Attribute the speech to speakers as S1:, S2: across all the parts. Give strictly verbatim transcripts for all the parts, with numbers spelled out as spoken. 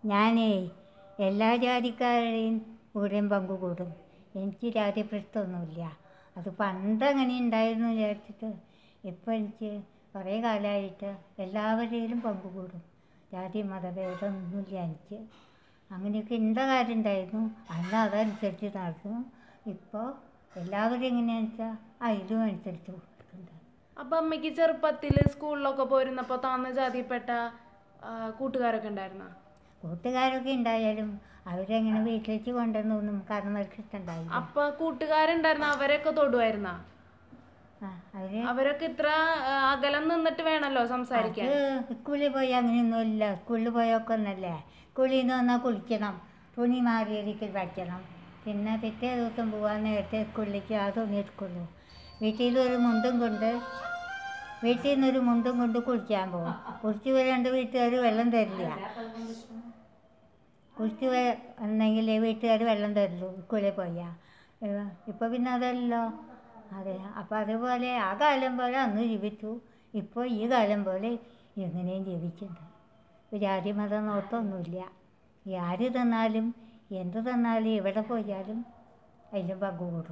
S1: ഞാനേ എല്ലാ ജാതിക്കാരുടെയും കൂടെയും പങ്കുകൂടും. എനിക്ക് ജാതി പ്രശ്നമൊന്നുമില്ല. അത് പണ്ടങ്ങനെ ഉണ്ടായിരുന്നു വിചാരിച്ചിട്ട് ഇപ്പം എനിക്ക് കുറേ കാലമായിട്ട് എല്ലാവരുടെയിലും പങ്കുകൂടും. ജാതി മതഭേദമൊന്നുമില്ല എനിക്ക്. അങ്ങനെയൊക്കെ ഉണ്ട കാര്യം ഉണ്ടായിരുന്നു. അന്ന് അതനുസരിച്ച് നടന്നു. ഇപ്പോൾ എല്ലാവരും എങ്ങനെയാണെന്ന് വെച്ചാൽ അതിലും അനുസരിച്ച് കൊടുക്കുന്നുണ്ട്.
S2: അപ്പം അമ്മയ്ക്ക് ചെറുപ്പത്തിൽ സ്കൂളിലൊക്കെ പോയിരുന്നപ്പോൾ താന്ന ജാതിപ്പെട്ട കൂട്ടുകാരൊക്കെ ഉണ്ടായിരുന്നോ?
S1: കൂട്ടുകാരൊക്കെ ഉണ്ടായാലും അവരെങ്ങനെ വീട്ടിലേക്ക് കൊണ്ടുവന്നൊന്നും കാരണവർക്ക് ഇഷ്ടമുണ്ടായില്ല.
S2: അപ്പൊ കൂട്ടുകാരുണ്ടായിരുന്ന അവരെയൊക്കെ തൊടുവായിരുന്ന?
S1: അവര്
S2: അവരൊക്കെ ഇത്ര അകലം നിന്നിട്ട് വേണമല്ലോ സംസാരിക്കാൻ.
S1: അത് സ്കൂളിൽ പോയി അങ്ങനെയൊന്നുമില്ല. സ്കൂളിൽ പോയൊക്കെ ഒന്നല്ലേ, സ്കൂളിൽ നിന്ന് വന്നാൽ കുളിക്കണം, തുണി മാറിയിരിക്കൽ വയ്ക്കണം, പിന്നെ പിറ്റേ ദിവസം പോകാൻ നേരത്തെ സ്കൂളിലേക്ക് ആ തുണി എടുക്കുള്ളൂ. വീട്ടിൽ നിന്നൊരു മുണ്ടും കൊണ്ട് വീട്ടിൽ നിന്നൊരു മുണ്ടും കൊണ്ട് കുളിക്കാൻ പോകും. കുളിച്ച് വരേണ്ട വീട്ടുകാർ വെള്ളം തരില്ല. കുളിച്ച് വന്നെങ്കിൽ വീട്ടുകാർ വെള്ളം തരുള്ളൂ സ്കൂളിൽ പോയാൽ. ഇപ്പോൾ പിന്നെ അതല്ലോ. അതെ, അപ്പോൾ അതുപോലെ ആ കാലം പോലെ അന്ന് ജീവിച്ചു. ഇപ്പോൾ ഈ കാലം പോലെ എങ്ങനെയും ജീവിക്കുന്നുണ്ട്. ഇപ്പോൾ ജാതി മതം നോട്ടമൊന്നുമില്ല. ആര് തന്നാലും എന്ത് തന്നാലും എവിടെ പോയാലും അതിലും പങ്കുകൂടും.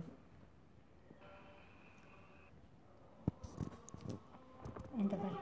S1: എന്താ പറയുക,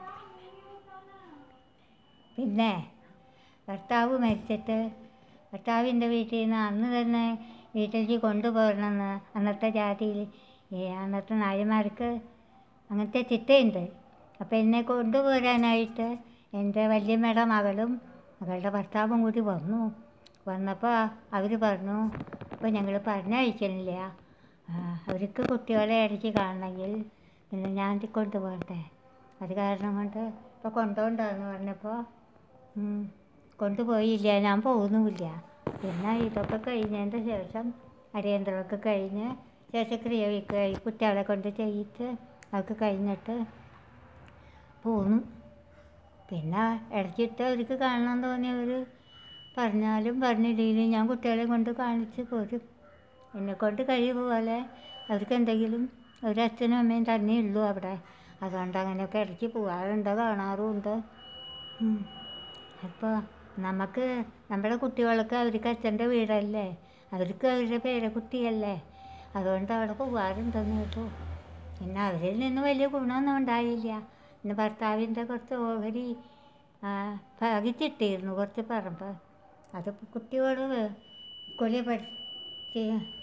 S1: പിന്നെ ഭർത്താവ് മരിച്ചിട്ട് ഭർത്താവിൻ്റെ വീട്ടിൽ നിന്ന് അന്ന് തന്നെ വീട്ടിലേക്ക് കൊണ്ടുപോകണമെന്ന് അന്നത്തെ ജാതിയിൽ അന്നത്തെ നായന്മാർക്ക് അങ്ങനത്തെ ചിട്ടയുണ്ട്. അപ്പോൾ എന്നെ കൊണ്ടുപോരാനായിട്ട് എൻ്റെ വല്യമ്മയുടെ മകളും മകളുടെ ഭർത്താവും കൂടി വന്നു. വന്നപ്പോൾ അവർ പറഞ്ഞു, അപ്പോൾ ഞങ്ങൾ പറഞ്ഞയക്കുന്നില്ല, അവർക്ക് കുട്ടികളെ ഇടയ്ക്ക് കാണണമെങ്കിൽ പിന്നെ ഞാൻ കൊണ്ടുപോകണ്ടേ, അത് കാരണം കൊണ്ട് ഇപ്പോൾ കൊണ്ടുപോകണ്ടെന്ന് പറഞ്ഞപ്പോൾ കൊണ്ടുപോയില്ല, ഞാൻ പോകുന്നുമില്ല. പിന്നെ ഇതൊക്കെ കഴിഞ്ഞതിൻ്റെ ശേഷം അടിയന്തരമൊക്കെ കഴിഞ്ഞ് ശേഷക്രിയയൊക്കെ കുട്ടികളെ കൊണ്ട് ചെയ്യിച്ച് അതൊക്കെ കഴിഞ്ഞിട്ട് പോന്നു. പിന്നെ ഇടയ്ക്കിട്ട് അവർക്ക് കാണണം തോന്നിയവർ പറഞ്ഞാലും പറഞ്ഞില്ലെങ്കിലും ഞാൻ കുട്ടികളെ കൊണ്ട് കാണിച്ച് പോരും. എന്നെക്കൊണ്ട് കഴിവ് പോലെ അവർക്ക് എന്തെങ്കിലും ഒരച്ഛനും അമ്മയും തന്നെ ഉള്ളൂ അവിടെ. അതുകൊണ്ട് അങ്ങനെയൊക്കെ ഇടയ്ക്ക് പോകാറുണ്ട്, കാണാറുമുണ്ട്. അപ്പോൾ നമുക്ക് നമ്മുടെ കുട്ടികൾക്ക് അവർക്ക് അച്ഛൻ്റെ വീടല്ലേ, അവർക്ക് അവരുടെ പേരക്കുട്ടിയല്ലേ, അതുകൊണ്ട് അവിടെ പോകാറുണ്ടെന്ന് കേട്ടു. പിന്നെ അവരിൽ നിന്ന് വലിയ ഗുണമൊന്നും ഉണ്ടായില്ല. പിന്നെ ഭർത്താവിൻ്റെ കുറച്ച് ഓഹരി ഭാഗിച്ചിട്ടിരുന്നു, കുറച്ച് പറമ്പ്. അത് കുട്ടികൾ സ്കൂളിൽ പഠിച്ച്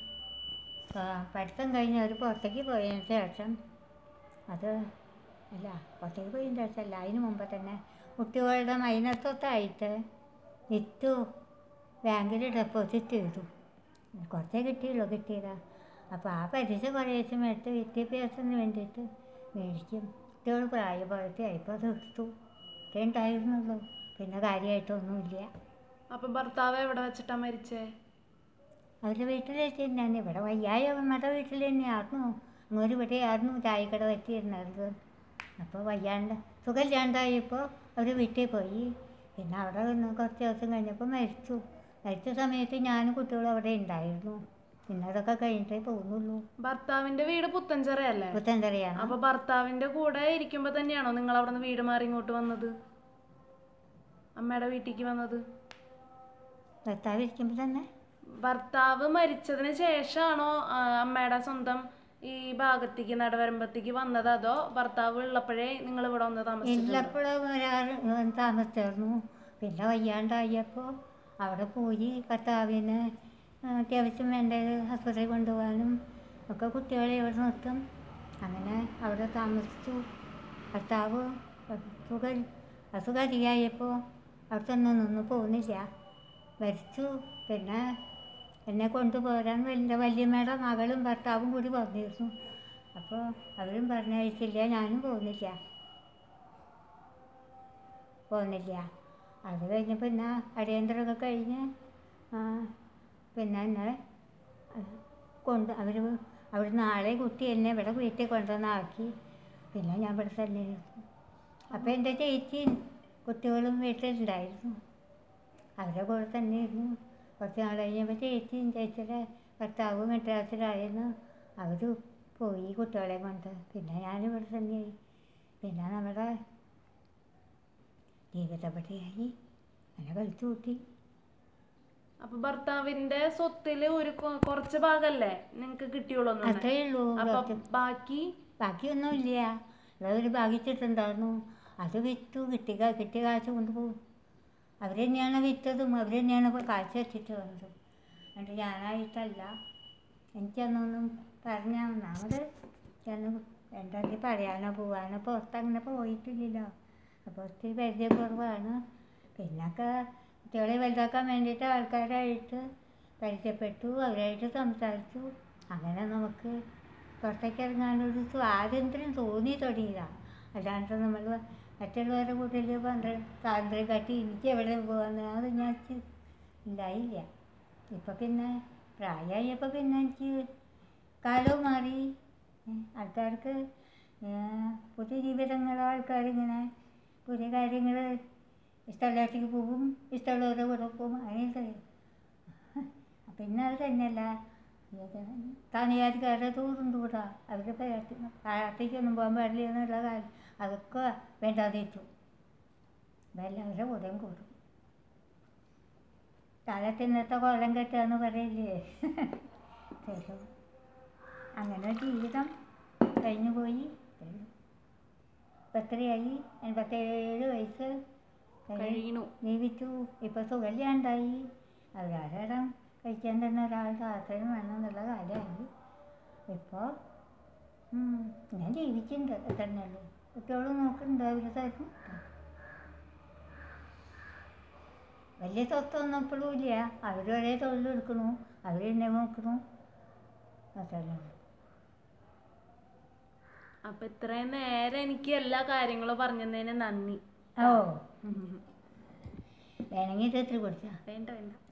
S1: പഠിത്തം കഴിഞ്ഞ് അവർ പുറത്തേക്ക് പോയതിന് ശേഷം അത് അല്ല പുറത്തേക്ക് പോയതിന് ശേഷമല്ല അതിന് മുമ്പ് തന്നെ കുട്ടികളുടെ മൈനർ സ്വത്തായിട്ട് വിറ്റു ബാങ്കിൽ ഡെപ്പോസിറ്റ് ചെയ്തു. കുറച്ചേ കിട്ടിയുള്ളൂ, കിട്ടിയതാ. അപ്പോൾ ആ പലിശ കുറേശ്ശെ മേടിച്ച് വിദ്യാഭ്യാസത്തിന് വേണ്ടിയിട്ട് മേടിക്കും. കുട്ടികൾ പ്രായപൂർത്തി ആയപ്പോൾ അത് എടുത്തു. ഇത്രേ ഉണ്ടായിരുന്നുള്ളൂ, പിന്നെ കാര്യമായിട്ടൊന്നുമില്ല.
S2: അപ്പം ഭർത്താവ് എവിടെ വെച്ചിട്ടാണ് മരിച്ചേ?
S1: അവരുടെ വീട്ടിൽ വെച്ച് തന്നെയാണ്. ഇവിടെ വയ്യായ അമ്മയുടെ വീട്ടിൽ തന്നെയായിരുന്നു. അങ്ങോട്ട് ഇവിടെയായിരുന്നു ചായക്കട വെച്ചിരുന്നത്. അപ്പോൾ വയ്യാണ്ട് സുഖമില്ലാണ്ടായപ്പോൾ അവർ വീട്ടിൽ പോയി. പിന്നെ അവിടെ നിന്ന് കുറച്ച് ദിവസം കഴിഞ്ഞപ്പോൾ മരിച്ചു. മരിച്ച സമയത്ത് ഞാനും കുട്ടികളും അവിടെ ഉണ്ടായിരുന്നു. പിന്നെ അതൊക്കെ കഴിഞ്ഞിട്ടേ പോകുന്നുള്ളൂ.
S2: ഭർത്താവിൻ്റെ വീട് പുത്തൻചിറയല്ലേ?
S1: പുത്തൻചിറയാണ്.
S2: അപ്പോൾ ഭർത്താവിൻ്റെ കൂടെ ഇരിക്കുമ്പോൾ തന്നെയാണോ നിങ്ങൾ അവിടെ നിന്ന് വീട് മാറി ഇങ്ങോട്ട് വന്നത്, അമ്മയുടെ വീട്ടിലേക്ക് വന്നത്?
S1: ഭർത്താവ് ഇരിക്കുമ്പോൾ തന്നെ.
S2: ഭർത്താവ് മരിച്ചതിന് ശേഷമാണോ അമ്മയുടെ സ്വന്തം ഈ ഭാഗത്തേക്ക് നടവരമ്പത്തേക്ക് വന്നത്, അതോ ഭർത്താവ് ഉള്ളപ്പോഴേ നിങ്ങൾ ഇവിടെ വന്ന് താമസിച്ചു?
S1: ഇല്ലപ്പോഴും ഒരാൾ താമസിച്ചായിരുന്നു. പിന്നെ വയ്യാണ്ടായപ്പോൾ അവിടെ പോയി ഭർത്താവിന് അത്യാവശ്യം വേണ്ടത് ആശുപത്രി കൊണ്ടുപോകാനും ഒക്കെ കുട്ടികളെ ഇവിടെ നിർത്തും. അങ്ങനെ അവിടെ താമസിച്ചു. ഭർത്താവ് സുഖം അസുഖം അധികമായപ്പോൾ അവിടെ തന്നെ നിന്ന് പോകുന്നില്ല, മരിച്ചു. പിന്നെ എന്നെ കൊണ്ടുപോരാൻ എൻ്റെ വല്യമ്മയുടെ മകളും ഭർത്താവും കൂടി വന്നിരുന്നു. അപ്പോൾ അവരും പറഞ്ഞയച്ചില്ല, ഞാനും പോകുന്നില്ല പോകുന്നില്ല അത് കഴിഞ്ഞ് പിന്നെ അടിയന്തരമൊക്കെ കഴിഞ്ഞ് പിന്നെ എന്നെ കൊണ്ട് അവർ അവർ നാളെ കുട്ടി എന്നെ ഇവിടെ വീട്ടിൽ കൊണ്ടുവന്നാക്കി. പിന്നെ ഞാൻ ഇവിടെ തന്നെ ഇരുന്നു. അപ്പോൾ എൻ്റെ ചേച്ചിയും കുട്ടികളും വീട്ടിലുണ്ടായിരുന്നു, അവരുടെ കൂടെ തന്നെ ഇരുന്നു. കുറച്ച് നാൾ കഴിഞ്ഞപ്പോൾ ചേച്ചിയും ചേച്ചിയുടെ ഭർത്താവും മെഡ്രാസിലായിരുന്നു. അവർ പോയി കുട്ടികളെ കൊണ്ട്. പിന്നെ ഞാനിവിടെ തന്നെയായി. പിന്നെ നമ്മുടെ ജീവിതപടിയായി അങ്ങനെ കഴിച്ചു കൂട്ടി.
S2: അപ്പൊ ഭർത്താവിന്റെ സ്വത്തില് ഒരു കൊ- കുറച്ച് ഭാഗല്ലേ നിങ്ങക്ക് കിട്ടിയുള്ളൂ
S1: അത്രേ ഉള്ളൂ.
S2: അപ്പൊ
S1: കുറച്ച്
S2: ബാക്കി
S1: ബാക്കിയൊന്നുമില്ല. അവർ ഭാഗിച്ചിട്ടുണ്ടായിരുന്നു. അത് വിറ്റു. കിട്ടിയ കിട്ടിയ കാശ് കൊണ്ടുപോകും. അവർ തന്നെയാണ് വിറ്റതും അവർ തന്നെയാണ് ഇപ്പോൾ കാശ് വെച്ചിട്ട് വന്നത്. എന്നിട്ട് ഞാനായിട്ടല്ല. എനിക്കതൊന്നും പറഞ്ഞാൽ ഒന്നാമത് ചെന്ന് എന്താക്കി പറയാനോ പോവാനോ പുറത്തങ്ങനെ പോയിട്ടില്ലല്ലോ. അപ്പോൾ ഒത്തിരി പരിചയക്കുറവാണ്. പിന്നൊക്കെ കുട്ടികളെ വലുതാക്കാൻ വേണ്ടിയിട്ട് ആൾക്കാരായിട്ട് പരിചയപ്പെട്ടു. അവരായിട്ട് സംസാരിച്ചു. അങ്ങനെ നമുക്ക് പുറത്തേക്ക് ഇറങ്ങാനൊരു സ്വാതന്ത്ര്യം തോന്നി തുടങ്ങിയതാണ്. അല്ലാണ്ട് നമ്മൾ മറ്റുള്ളവരുടെ കൂട്ടത്തിൽ പന്ത്രണ്ട് സ്വാതന്ത്ര്യം കാട്ടി എനിക്ക് എവിടെ പോകാമെന്ന് അത് ഞാൻ ഉണ്ടായില്ല. ഇപ്പം പിന്നെ പ്രായമായപ്പോൾ പിന്നെ എനിക്ക് കാലവും മാറി. ആൾക്കാർക്ക് പുതിയ ജീവിതങ്ങൾ ആൾക്കാരിങ്ങനെ പുതിയ കാര്യങ്ങൾ ഇഷ്ടമുള്ളടത്തേക്ക് പോകും, ഇഷ്ടമുള്ളവരുടെ കൂടെ പോകും. അങ്ങനെയൊക്കെ പിന്നെ അത് തന്നെയല്ല താനിയാർക്കാരുടെ തോറുണ്ട് കൂടാ. അവരുടെ പാർട്ടിക്കൊന്നും പോകാൻ പാടില്ല എന്നുള്ള കാര്യം അതൊക്കെ വേണ്ടാതിട്ടു. എല്ലാവരുടെ കൂടെയും കൂടും. കാലത്തിന്നത്തെ കോലം കെട്ടുകയെന്ന് പറയില്ലേ. ശേഷം അങ്ങനെ ജീവിതം കഴിഞ്ഞു പോയി. ഇപ്പം എത്രയായി? എൺപത്തേഴ് വയസ്സ്
S2: കഴിയണു.
S1: ജീവിച്ചു. ഇപ്പം സുഖമില്ലാണ്ടായി. അവരാരം കഴിക്കാൻ തന്നെ ഒരാളുടെ ആശ്രയം വേണം എന്നുള്ള കാര്യമായി. ഇപ്പോൾ ഞാൻ ജീവിക്കുന്നുണ്ട് തന്നെയല്ലേ. കുട്ടികളും നോക്കുന്നുണ്ട്. അവർ തരും. വലിയ സ്വത്തൊന്നും എപ്പോഴും ഇല്ല. അവർ ഒരേ തൊഴിലെടുക്കണു. അവർ എന്നെ നോക്കണു. അതല്ലേ.
S2: അപ്പൊ ഇത്രയും നേരം എനിക്ക് എല്ലാ കാര്യങ്ങളും പറഞ്ഞതിന് നന്ദി.
S1: ഓ വേണമെങ്കിൽ ഇത് എത്ര കൊടുത്താ?
S2: വേണ്ട വേണ്ട.